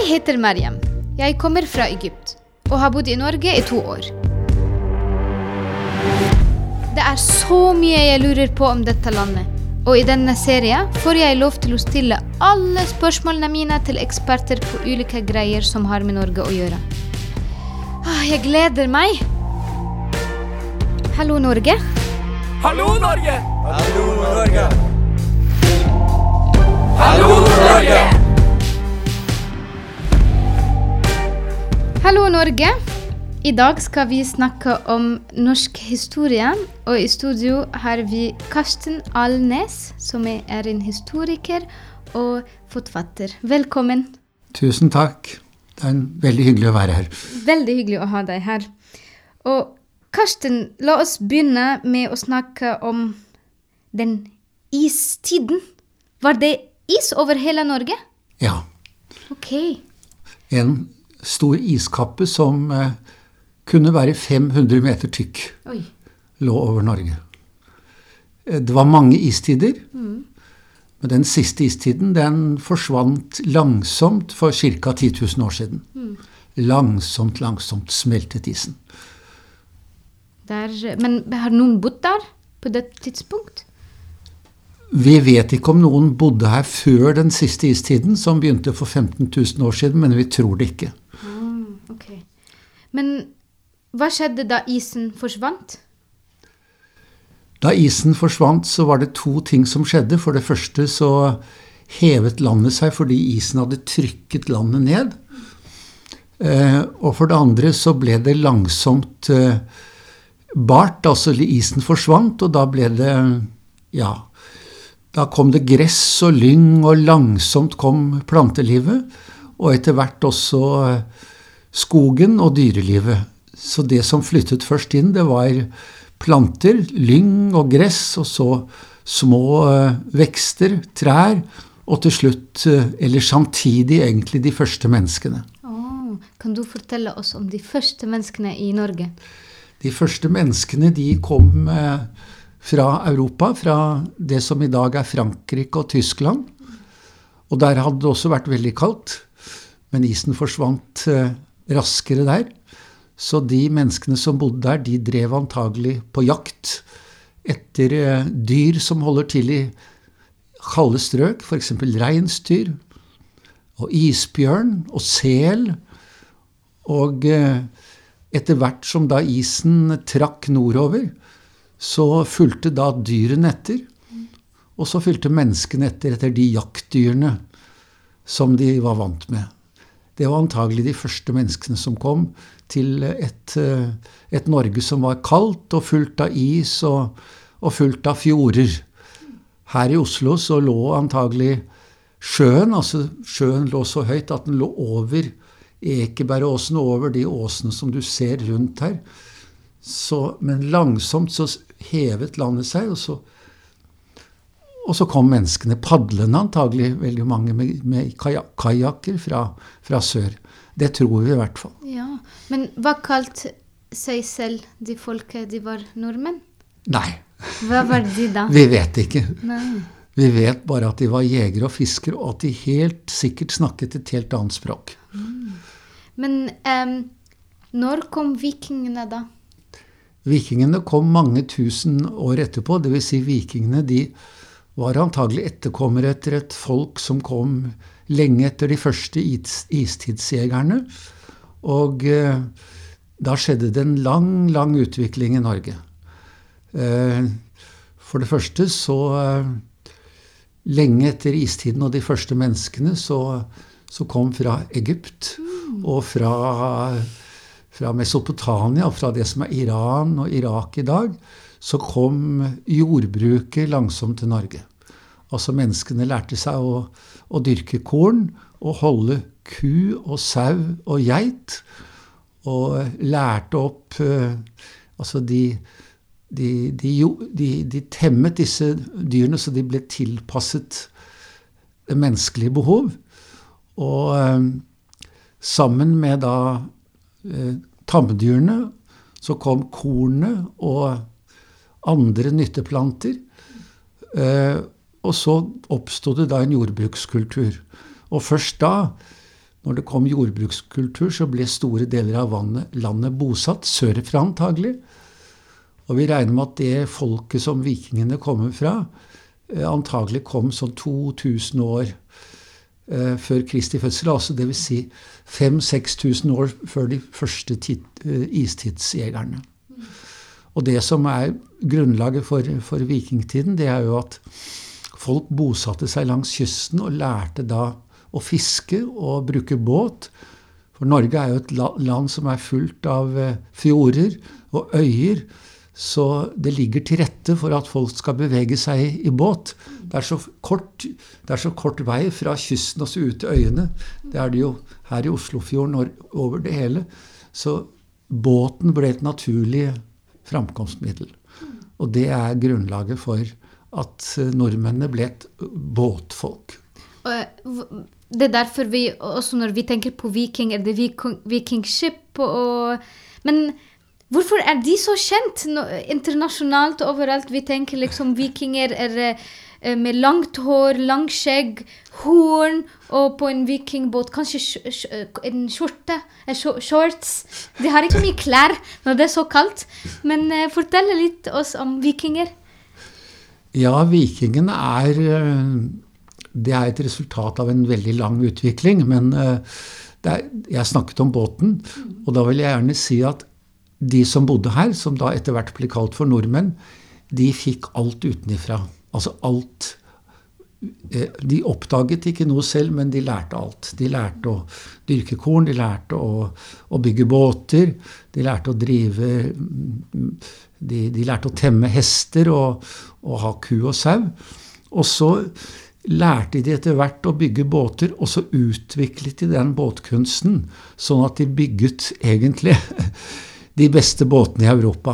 Jeg heter Mariam. Jeg kommer fra Egypt og har bodd i Norge i 2 år. Det er så mye jeg lurer på om dette landet, og i denne serien får jeg lov til å stille alle spørsmålene mine til eksperter på ulike greier som har med Norge å gjøre. Jeg gleder meg! Hallo Norge! Hallo Norge! Hallo Norge! Hallo Norge! Hallo Norge! I dag skal vi snakke om norsk historie, og i studio har vi Karsten Alnes, som er en historiker og forfatter. Velkommen! Tusen takk. Det er veldig hyggelig å være her. Veldig hyggelig å ha deg her. Og Karsten, la oss begynne med å snakke om den istiden. Var det is over hele Norge? Ja. Ok. En stor iskappe som kunne være 500 meter tykk, Oi. lå over Norge. Det var mange istider, men den siste istiden den forsvant langsomt for ca. 10 000 år siden. Langsomt smeltet isen. Men har noen bodd der på det tidspunkt? Vi vet ikke om noen bodde her før den siste istiden, som begynte for 15 000 år siden, men vi tror det ikke. Ok. Men hva skjedde da isen forsvant? Da isen forsvant, så var det 2 ting som skjedde. For det første så hevet landet seg fordi isen hadde trykket landet ned. Og for det andre så ble det langsomt bart, altså isen forsvant, og da ble det, da kom det gress og lyng, og langsomt kom plantelivet, og etter hvert også skogen og dyrelivet. Så det som flyttet først inn, det var planter, lyng og gress, og så små vekster, trær, og til slutt, eller samtidig egentlig, de første menneskene. Kan du fortelle oss om de første menneskene i Norge? De første menneskene, de kom fra Europa, fra det som i dag er Frankrike og Tyskland. Og der hadde det også vært veldig kaldt, men isen forsvant raskere der. Så de menneskene som bodde der, de drev antagelig på jakt etter dyr som holder til i kalde strøk, for eksempel reinsdyr, og isbjørn, og sel. Og etter hvert som da isen trakk nordover, så fulgte da dyrene etter, og så fulgte menneskene etter de jaktdyrene som de var vant med. Det var antagelig de første menneskene som kom til et Norge som var kaldt og fullt av is og fullt av fjorder. Her i Oslo så lå antagelig sjøen, altså sjøen lå så høyt at den lå over Ekebergåsen, over de åsene som du ser rundt her. Men langsomt så hevet landet seg, og så kom menneskene padlende, antagelig veldig mange med kajakker fra sør. Det tror vi i hvert fall. Ja, men hva kalte seg selv de folket de var nordmenn? Nei. Hva var de da? Vi vet ikke. Nei. Vi vet bare at de var jegere og fiskere, og at de helt sikkert snakket et helt annet språk. Men når kom vikingene da? Vikingene kom mange tusen år etterpå, det vil si vikingene, de var antagelig etterkommere etter et folk som kom lenge etter de første istidsjegerne, og da skjedde det en lang utvikling i Norge. For det første så lenge etter istiden og de første menneskene så kom fra Egypt og fra Mesopotamia, fra det som er Iran og Irak i dag, så kom jordbruket langsomt til Norge. Altså menneskene lærte seg å dyrke korn og holde ku og sau og geit, og lærte opp, altså de temmet disse dyrene så de ble tilpasset det menneskelige behov, og sammen med da tamdyrene så kom kornet og andre nytteplanter, og så oppstod det da en jordbrukskultur. Og først da når det kom jordbrukskultur, så ble store deler av landet bosatt, sørfra antagelig. Og vi regner med at det folket som vikingene kommer fra, antagelig kom sånn 2000 år før Kristi fødsel, altså det vil si 5-6 tusen år før de første istidsjegerne. Og det som grunnlaget for vikingtiden, det jo at folk bosatte seg langs kysten og lærte da å fiske og bruke båt. For Norge jo et land som fullt av fjorder og øyer, så det ligger til rette for at folk skal bevege seg i båt. Det så kort vei fra kysten og så ut til øyene. Det det jo her i Oslofjorden over det hele. Så båten ble et naturlig framkomstmiddel. Og det grunnlaget for at nordmennene ble et båtfolk. Det derfor vi, også når vi tenker på viking, det vikingskip, men hvorfor de så kjent internasjonalt og overalt? Vi tenker liksom vikinger med langt hår, lang skjegg, horn, og på en vikingbåt, kanskje en skjorte, shorts. De har ikke mye klær når det så kaldt, men fortell litt oss om vikinger. Ja, vikingen det et resultat av en veldig lang utvikling, men jeg snakket om båten, og da vil jeg gjerne si at de som bodde her, som da etter hvert ble kalt for nordmenn, de fikk alt utenifra. Altså alt. De oppdaget ikke noe selv, men de lærte alt. De lærte å dyrke korn, de lærte å bygge båter, de lærte å drive, de lærte å temme hester og ha ku og sau. Og så lærte de etter hvert å bygge båter, og så utviklet de den båtkunsten, sånn at de bygget egentlig de beste båtene i Europa,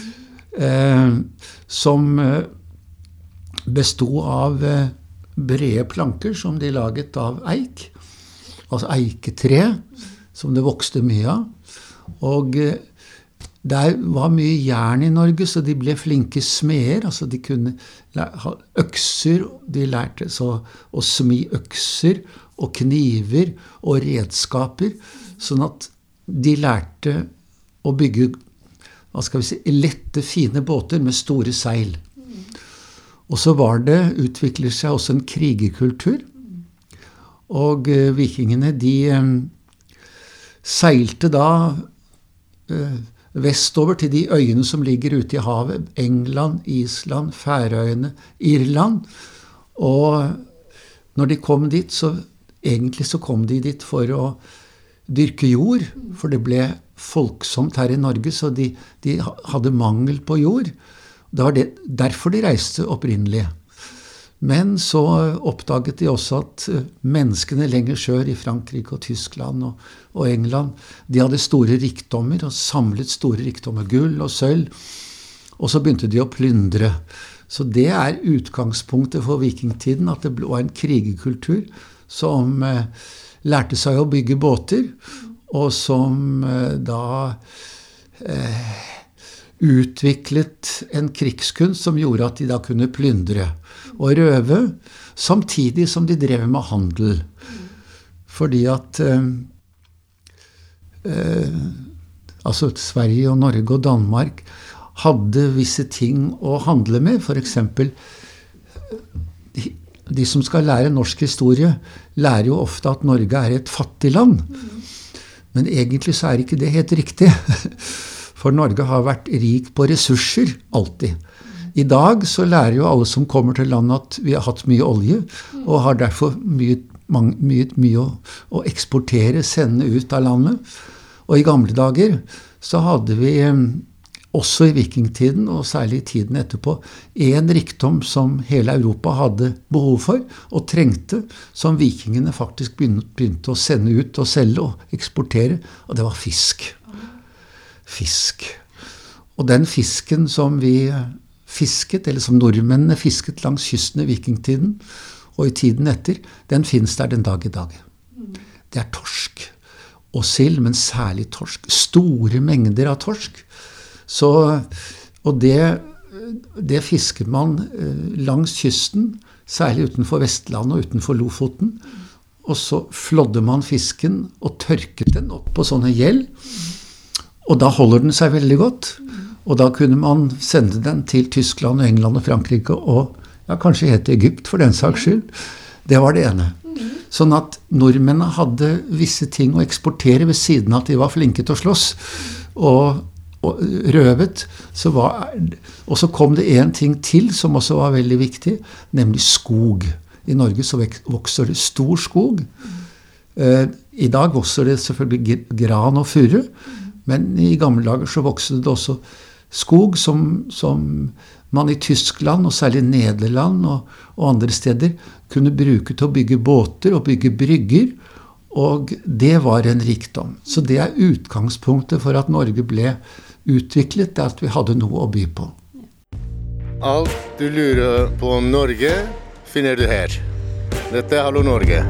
som bestod av brede planker som de laget av eik, altså eiketre, som det vokste mye av. Og der var mye jern i Norge, så de ble flinke smeder, altså de kunne ha økser, de lærte så å smi økser og kniver og redskaper, sånn at de lærte å bygge, lette, fine båter med store seil. Og så utviklet seg også en krigerkultur, og vikingene, de seilte da vestover til de øyene som ligger ute i havet, England, Island, Færøyene, Irland, og når de kom dit, så kom de dit for å dyrke jord, for det ble folksomt her i Norge, så de hadde mangel på jord. Det var derfor de reiste opprinnelig. Men så oppdaget de også at menneskene lenger sør i Frankrike og Tyskland og England, de hadde store rikdommer og samlet store rikdommer, gull og sølv, og så begynte de å plyndre. Så det utgangspunktet for vikingtiden, at det var en krigerkultur som lærte seg å bygge båter, og som da utviklet en krigskunst som gjorde at de da kunne plyndre og røve, samtidig som de drev med handel. Fordi at altså Sverige og Norge og Danmark hadde visse ting å handle med, for eksempel de som skal lære norsk historie, lærer jo ofte at Norge et fattig land. Men egentlig så ikke det helt riktig. For Norge har vært rik på ressurser, alltid. I dag så lærer jo alle som kommer til landet at vi har hatt mye olje, og har derfor mye å eksportere, sende ut av landet. Og i gamle dager så hadde vi også i vikingtiden, og særlig i tiden etterpå, en rikdom som hele Europa hadde behov for og trengte, som vikingene faktisk begynte å sende ut og selge og eksportere, og det var fisk. Fisk. Og den fisken som vi fisket, eller som nordmennene fisket langs kysten i vikingtiden, og i tiden etter, den finnes der den dag i dag. Det torsk og sild, men særlig torsk. Store mengder av torsk. Så, og det fisker man langs kysten, særlig utenfor Vestlandet og utenfor Lofoten. og så flådde man fisken og tørket den opp på sånne gjeld, og da holder den seg veldig godt, og da kunne man sende den til Tyskland og England og Frankrike, og ja, kanskje helt Egypt for den saks skyld. Det var det ene. Sånn at nordmennene hadde visse ting å eksportere ved siden av at de var flinke til å slåss, og røvet, og så kom det en ting til som også var veldig viktig, nemlig skog. I Norge så vokser det stor skog. I dag vokser det selvfølgelig gran og furu, men i gamle dager så vokste det også skog som man i Tyskland, og særlig Nederland og andre steder, kunne bruke til å bygge båter og bygge brygger, og det var en rikdom. Så det er utgangspunktet for at Norge ble utviklet, at vi hadde noe å by på. Alt du lurer på om Norge, finner du her. Dette er Hallo Norge.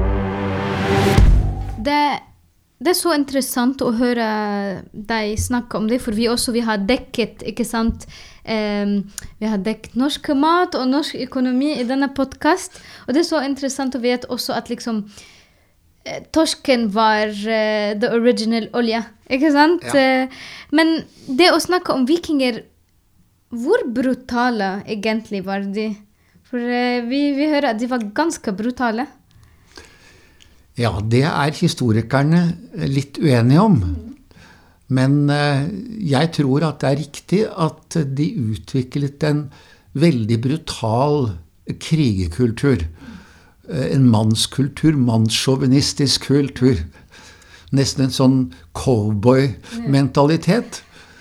Det er så interessant å høre deg snakke om det, for vi har dekket, ikke sant? Vi har dekket norsk mat og norsk økonomi i denne podcast, og det er så interessant å vite også at liksom torsken var the original olje, ikke sant? Ja. Men det å snakke om vikinger, hvor brutale egentlig var de? For vi hører at de var ganske brutale. Ja, det er historikerne litt uenige om. Men jeg tror at det er riktig at de utviklet en veldig brutal krigekultur. En mannskultur, mannssjåvinistisk kultur. Nesten en sånn cowboy-mentalitet.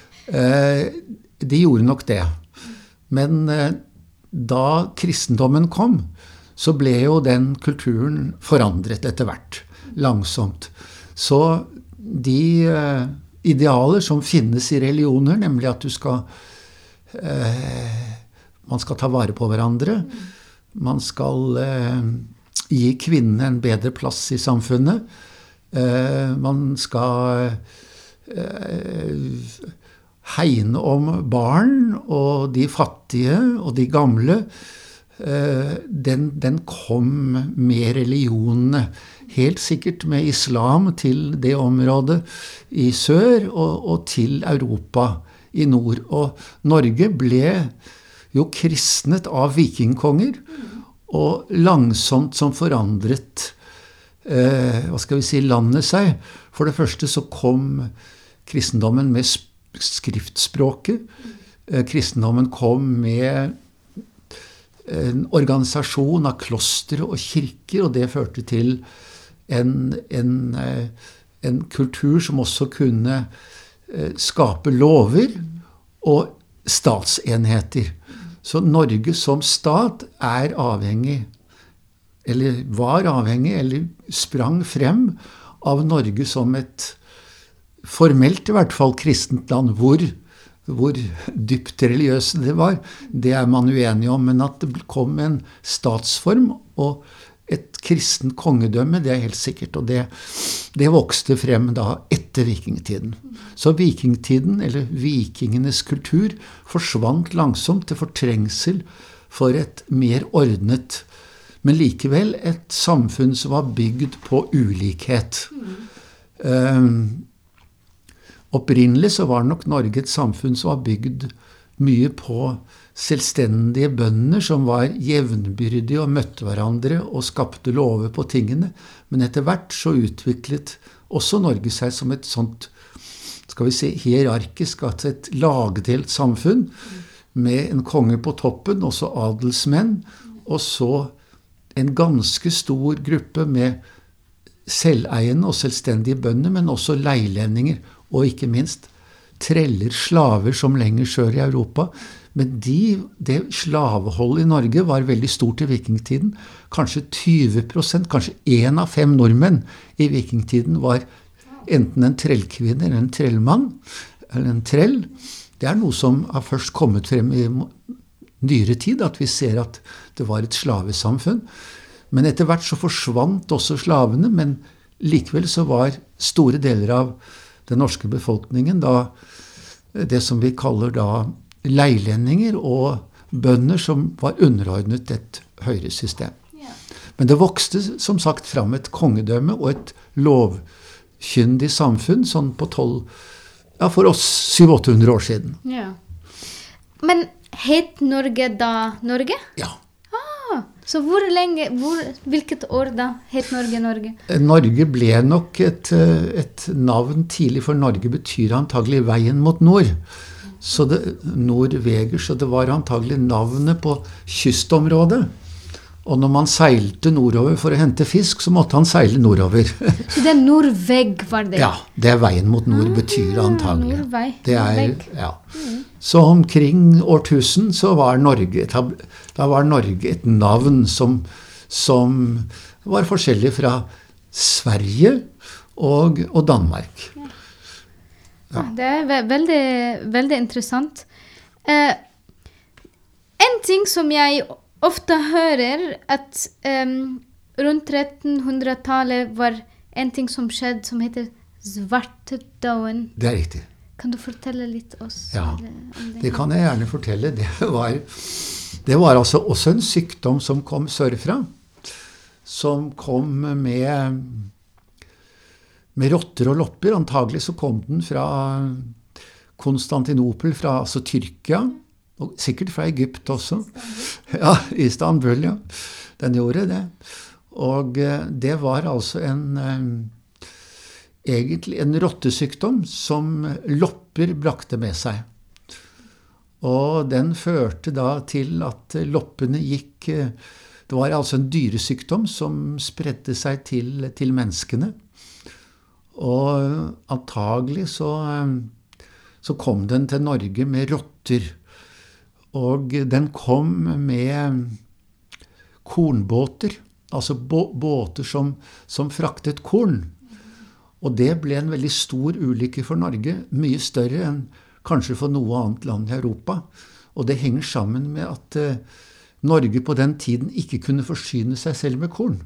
De gjorde nok det. Men da kristendommen kom, så ble jo den kulturen forandret etter hvert, langsomt. Så de idealer som finnes i religioner, nemlig at man skal ta vare på hverandre, man skal gi kvinnene en bedre plass i samfunnet, man skal hegne om barn og de fattige og de gamle, den kom med religionene, helt sikkert med islam til det området i sør og til Europa i nord. Og Norge ble jo kristnet av vikingkonger, og langsomt som forandret landet seg. For det første så kom kristendommen med skriftspråket. Kristendommen kom med en organisasjon av klostre og kirker, og det førte til en kultur som også kunne skape lover og statsenheter. Så Norge som stat er avhengig, eller var avhengig, eller sprang frem av Norge som et formelt i hvert fall kristent land, hvor dypt religiøse det var, det er man uenig om, men at det kom en statsform og et kristent kongedømme, det er helt sikkert, og det vokste frem da etter vikingtiden. Så vikingtiden, eller vikingenes kultur, forsvant langsomt til fortrengsel for et mer ordnet, men likevel et samfunn som var bygd på ulikhet. Opprinnelig så var nok Norge et samfunn som var bygd mye på selvstendige bønder som var jevnbyrdige og møtte hverandre og skapte lover på tingene. Men etter hvert så utviklet også Norge seg som et sånt, hierarkisk, altså et lagdelt samfunn med en konge på toppen, også adelsmenn, og så en ganske stor gruppe med selveiende og selvstendige bønder, men også leilendinger, og ikke minst treller, slaver som lenger sør i Europa. Men det slaveholdet i Norge var veldig stort i vikingtiden. Kanskje 20%, kanskje 1 av 5 nordmenn i vikingtiden var enten en trellkvinne eller en trellmann, eller en trell. Det er noe som har først kommet frem i nyere tid, at vi ser at det var et slavesamfunn. Men etter hvert så forsvant også slavene, men likevel så var store deler av den norske befolkningen da det som vi kaller da leilendinger og bønder som var underordnet et høyere system. Men det vokste som sagt fram et kongedømme og et lovkyndig samfunn sånn på for oss 700-800 år siden. Ja. Men het Norge da Norge? Ja. Så hvilket år da het Norge Norge? Norge ble nok et navn tidlig, for Norge betyr antagelig veien mot nord. Så Norveger, så det var antagelig navnet på kystområdet. Og når man seilte nordover for å hente fisk, så måtte han seile nordover. Så det Norveg var det? Ja, det veien mot nord betyr antagelig. Nordvei. Det ja. Så omkring årtusen så var Norge, da var Norge et navn som var forskjellig fra Sverige og Danmark. Ja. Det veldig, veldig interessant. En ting som jeg ofte hører, at rundt 1300-tallet var en ting som skjedde som heter svartedauden. Det riktig. Kan du fortelle litt oss om det? Det kan jeg gjerne fortelle. Det var altså også en sykdom som kom sørfra, som kom med rotter og lopper. Antagelig så kom den fra Konstantinopel, fra altså Tyrkia, og sikkert fra Egypt også. Ja, Istanbul, ja. Den gjorde det. Og det var altså egentlig en rottesykdom som lopper brakte med seg. Og den førte da til at loppene gikk. Det var altså en dyresykdom som spredte seg til menneskene. Og antagelig så kom den til Norge med rotter. Og den kom med kornbåter, altså båter som fraktet korn. Og det ble en veldig stor ulykke for Norge, mye større enn kanskje for noe annet land i Europa. Og det henger sammen med at Norge på den tiden ikke kunne forsyne seg selv med korn.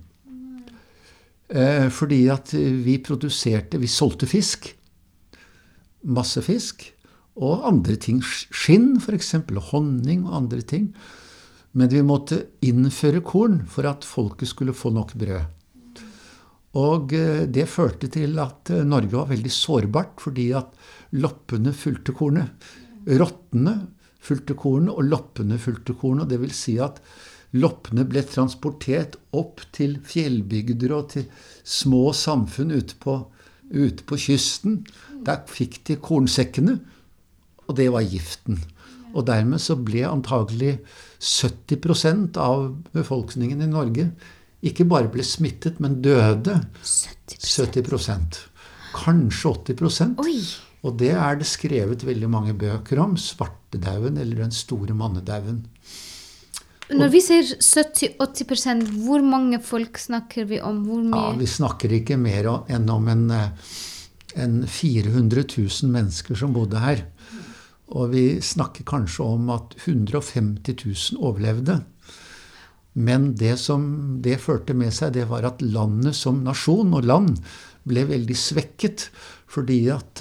Fordi at vi solgte fisk, masse fisk, og andre ting, skinn for eksempel, honning og andre ting. Men vi måtte innføre korn for at folket skulle få nok brød. Og det førte til at Norge var veldig sårbart, fordi at loppene fulgte kornet. Rottene fulgte kornet, og loppene fulgte kornet. Det vil si at loppene ble transportert opp til fjellbygder og til små samfunn ute på kysten. Der fikk de kornsekkene, og det var giften. Og dermed så ble antagelig 70% av befolkningen i Norge ikke bare ble smittet, men døde. 70%. Kanskje 80%. Oi. Og det det skrevet veldig mange bøker om, svartedauden eller den store mannedauden. Når vi sier 70-80%, hvor mange folk snakker vi om? Hvor mye? Ja, vi snakker ikke mer enn om en 400 000 mennesker som bodde her. Og vi snakker kanskje om at 150 000 overlevde. Men det som det førte med seg, det var at landet som nasjon og land ble veldig svekket, fordi at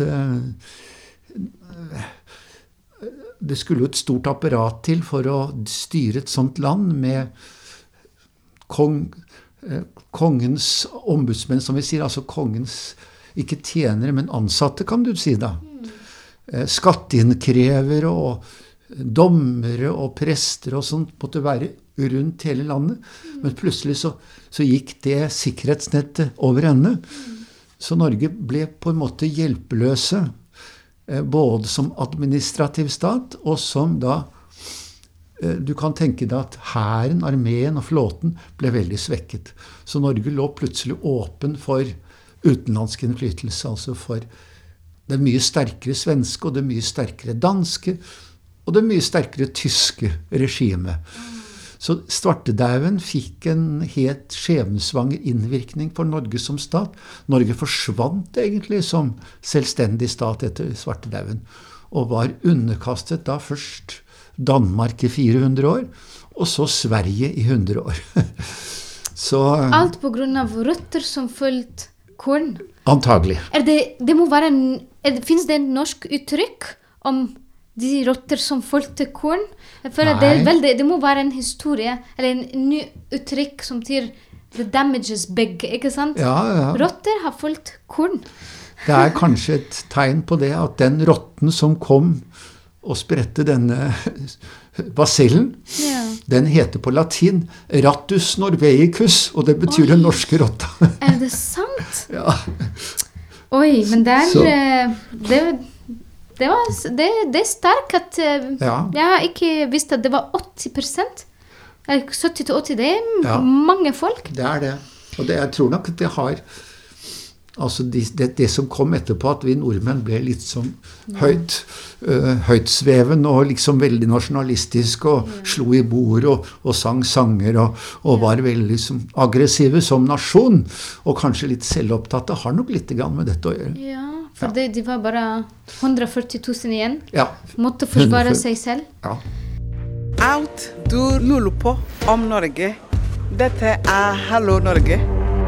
det skulle jo et stort apparat til for å styre et sånt land med kongens ombudsmenn, som vi sier, altså kongens, ikke tjenere, men ansatte, kan du si da. Skatteinnkrevere og dommere og prester og sånt måtte være rundt hele landet. Men plutselig så gikk det sikkerhetsnettet over ende. Så Norge ble på en måte hjelpeløse, både som administrativ stat, og som da, du kan tenke deg at hæren, armeen og flåten ble veldig svekket. Så Norge lå plutselig åpen for utenlandsk innflytelse, altså for det mye sterkere svenske, og det mye sterkere danske, og det mye sterkere tyske regimet. Så svartedauden fikk en helt skjebnesvanger innvirkning på Norge som stat. Norge forsvant egentlig som selvstendig stat etter svartedauden, og var underkastet da først Danmark i 400 år, og så Sverige i 100 år. Så, alt på grunn av røtter som fulgte korn? Antagelig. Finnes det en norsk uttrykk om de rotter som fulgte korn? Jeg føler det må være en historie, eller en ny uttrykk som sier the damage is big, ikke sant? Ja. Rotter har fulgt korn. Det kanskje et tegn på det at den rotten som kom og spredte denne basillen, den heter på latin Rattus norveicus, og det betyr den norske rotta. Det sant? Ja. Oi, men det sterkt at jeg har ikke visst at det var 80%. 70-80, det mange folk. Det det. Og jeg tror nok at det har, altså det som kom etterpå, at vi nordmenn ble litt sånn høytsveven og liksom veldig nasjonalistisk og slo i bord og sang sanger og var veldig liksom, aggressive som nasjon, og kanskje litt selvopptatte, har nok litt grann med dette å gjøre. Ja. For de var bare 140 000 igjen. Ja. Måtte forsvare seg selv. Ja. Alt du lurer på om Norge, dette Hallo Norge.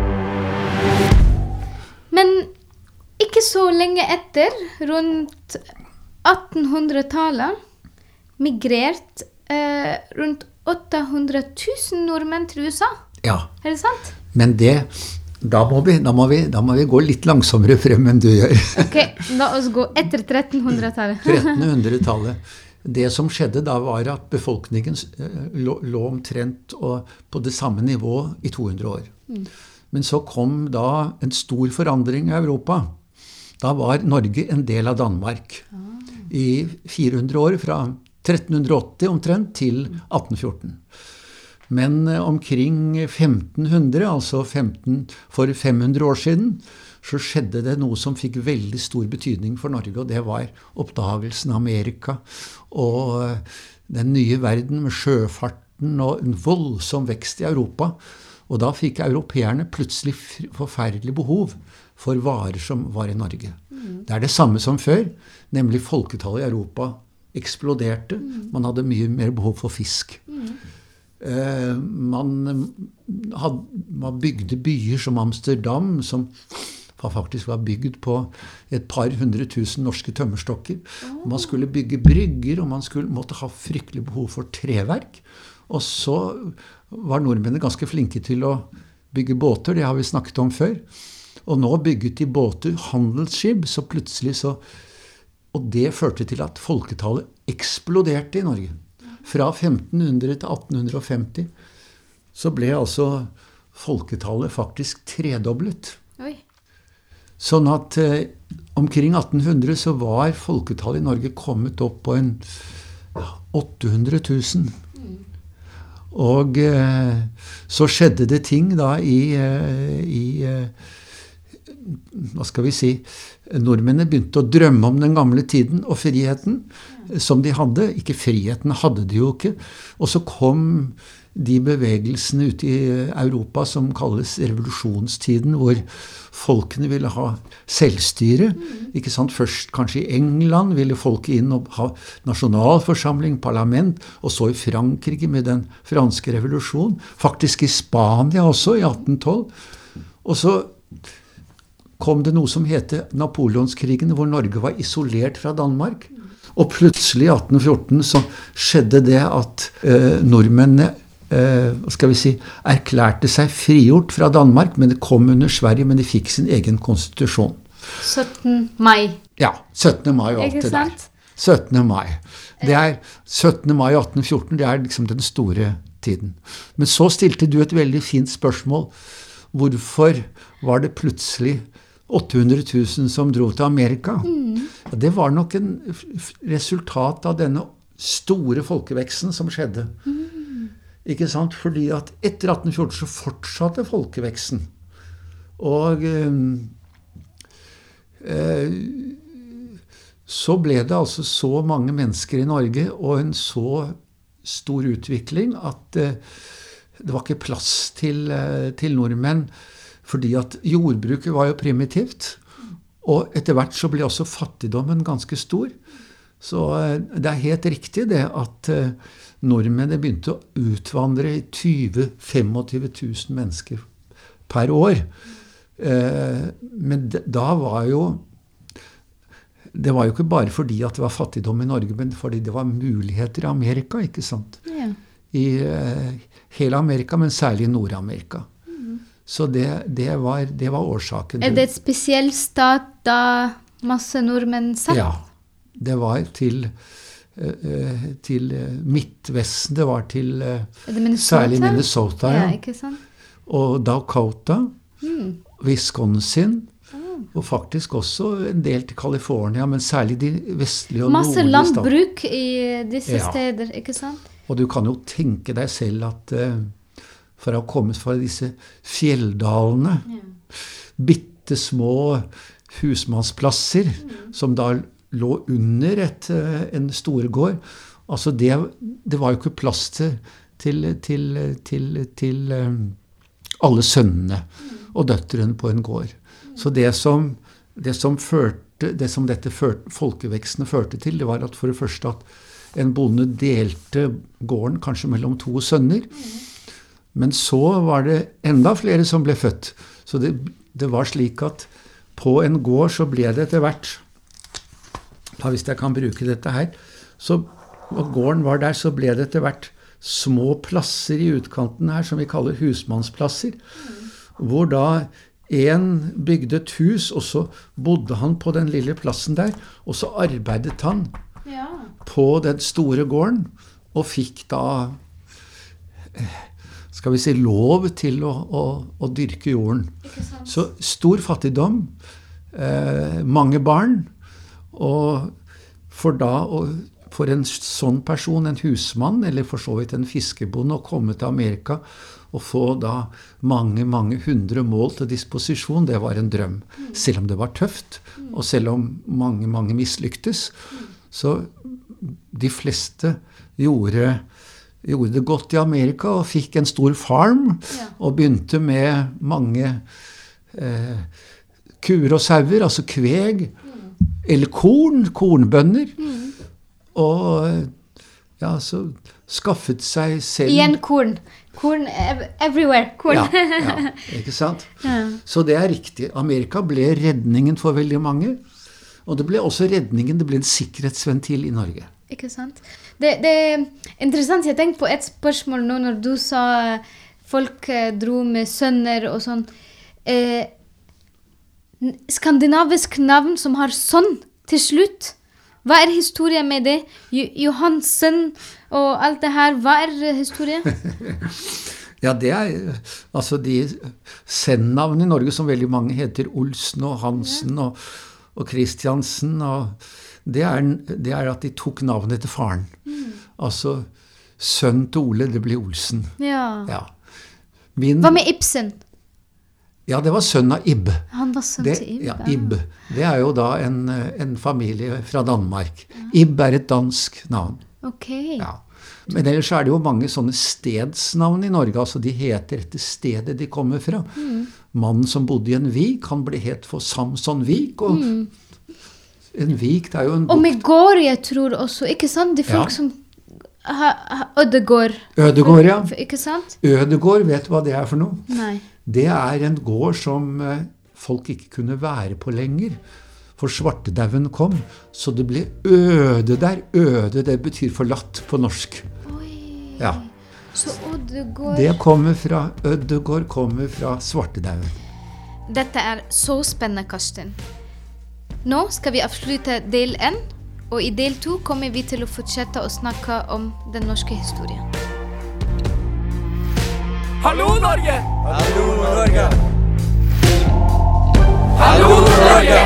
Men ikke så lenge etter, rundt 1800-tallet, migrert rundt 800 000 nordmenn til USA. Ja. Det sant? Men da må vi gå litt langsommere frem enn du gjør. Ok, la oss gå etter 1300-tallet. 1300-tallet. Det som skjedde da var at befolkningen lå omtrent på det samme nivå i 200 år. Men så kom da en stor forandring i Europa. Da var Norge en del av Danmark. I 400 år, fra 1380 omtrent til 1814. Men omkring 1500, altså for 500 år siden, så skjedde det noe som fikk veldig stor betydning for Norge, og det var oppdagelsen av Amerika og den nye verden med sjøfarten og en voldsom vekst i Europa. Og da fikk europeerne plutselig forferdelig behov for varer som var i Norge. Det det samme som før, nemlig folketallet i Europa eksploderte. Man hadde mye mer behov for fisk. Man bygde byer som Amsterdam, som faktisk var bygd på et par 100 000 norske tømmerstokker. Man skulle bygge brygger, og man måtte ha fryktelig behov for treverk. Og så var nordmennene ganske flinke til å bygge båter, det har vi snakket om før. Og nå bygget de båter, handelsskip, så plutselig og det førte til at folketallet eksploderte i Norge. Fra 1500 til 1850 så ble altså folketallet faktisk tredoblet. Oi. Sånn at omkring 1800 så var folketallet i Norge kommet opp på 800 000. Og så skjedde det ting da hva skal vi si, nordmennene begynte å drømme om den gamle tiden og friheten som de hadde. Ikke friheten hadde de jo ikke. Og så kom de bevegelsene ute i Europa som kalles revolusjonstiden, hvor folkene ville ha selvstyre. Ikke sant? Først kanskje i England ville folk inn og ha nasjonalforsamling, parlament, og så i Frankrike med den franske revolusjonen. Faktisk i Spania også i 1812. Og så kom det noe som heter Napoleonskrigen, hvor Norge var isolert fra Danmark. Og plutselig i 1814 så skjedde det at nordmennene erklærte seg frigjort fra Danmark, men det kom under Sverige, men de fikk sin egen konstitusjon. 17. mai. Ja, 17. mai og alt det der. 17. mai. Det 17. mai 1814, det liksom den store tiden. Men så stilte du et veldig fint spørsmål. Hvorfor var det plutselig 800 000 som dro til Amerika? Det var nok en resultat av denne store folkeveksten som skjedde. Ikke sant? Fordi at etter 1814 så fortsatte folkeveksten. Og så ble det altså så mange mennesker i Norge, og en så stor utvikling at det var ikke plass til nordmenn, fordi at jordbruket var jo primitivt, og etter hvert så ble også fattigdommen ganske stor. Så det helt riktig det at nordmennene begynte å utvandre i 20-25 000 mennesker per år. Men da var jo det var jo ikke bare fordi at det var fattigdom i Norge, men fordi det var muligheter i Amerika, ikke sant? Ja. I hele Amerika, men særlig i Nord-Amerika. Så det var årsaken. Det et spesiell stat da masse nordmenn satt? Ja, det var til Midtvesten, det var til særlig Minnesota, ja, ikke sant? Og Dakota, Wisconsin, og faktisk også en del til California, men særlig de vestlige og masse nordlige stater. Masse landbruk i disse steder, ikke sant? Og du kan jo tenke deg selv at for å ha kommet fra disse fjelldalene, bittesmå husmannsplasser, som da lå under en storgård, altså det var jo ikke plass til alle sønnene og døtrene på en gård. Så det som dette folkeveksten førte til, det var at for det første at en bonde delte gården kanskje mellom 2 sønner, men så var det enda flere som ble født. Så det var slik at på en gård så ble det etter hvert, hvis jeg kan bruke dette her, så og gården var der, så ble det etter hvert små plasser i utkanten her, som vi kaller husmannsplasser, hvor da en bygde et hus, og så bodde han på den lille plassen der, og så arbeidet han på den store gården, og fikk da, skal vi si, lov til å dyrke jorden. Så stor fattigdom, mange barn, og for en sånn person, en husmann, eller for så vidt en fiskebonde, å komme til Amerika og få da mange, mange 100 mål til disposisjon, det var en drøm. Selv om det var tøft, og selv om mange, mange mislyktes, så de fleste gjorde det godt i Amerika og fikk en stor farm, og begynte med mange kuer og sauer, altså kveg, eller kornbønner, og så skaffet seg selv... Igjen korn everywhere, korn. Ja, ikke sant? Så det riktig. Amerika ble redningen for veldig mange, og det ble også redningen, det ble en sikkerhetsventil i Norge. Ikke sant? Det interessant, jeg tenkte på et spørsmål nå når du sa folk dro med sønner og sånn. Skandinavisk navn som har sånn til slutt, hva historien med det? Johansen og alt det her, hva historien? Ja, det altså de sennavn i Norge som veldig mange heter Olsen og Hansen og Kristiansen, og det at de tok navnet til faren. Altså, sønn til Ole, det ble Olsen. Ja. Hva med Ibsen? Ja, det var sønn av Ib. Han var sønn til Ib. Ja, Ib. Det jo da en familie fra Danmark. Ib et dansk navn. Ok. Ja. Men ellers det jo mange sånne stedsnavn i Norge, altså de heter etter stedet de kommer fra. Mannen som bodde i en vik, han ble het for Samson Vik, og en vik, det jo en bukt. Og med gård, jeg tror også, ikke sant? De folk som Ødegård. Ødegård, ja. Ikke sant? Ødegård, vet du hva det for noe? Nei. Det en gård som folk ikke kunne være på lenger, for svartedauden kom, så det ble øde der. Øde, det betyr forlatt på norsk. Oi. Ja. Så Ødegård... Ødegård kommer fra svartedauden. Dette så spennende, Karsten. Nå skal vi avslutte del 1, og i del 2 kommer vi til å fortsette å snakke om den norske historien. Hallo, Norge! Hallo, Norge! Hallo, Norge!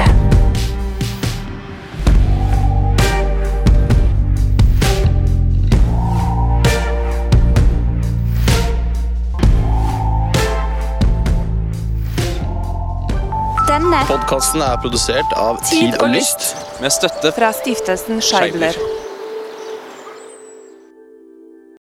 Denne podcasten produsert av Tid og Lyst, med støtte fra Stiftelsen Scheibler.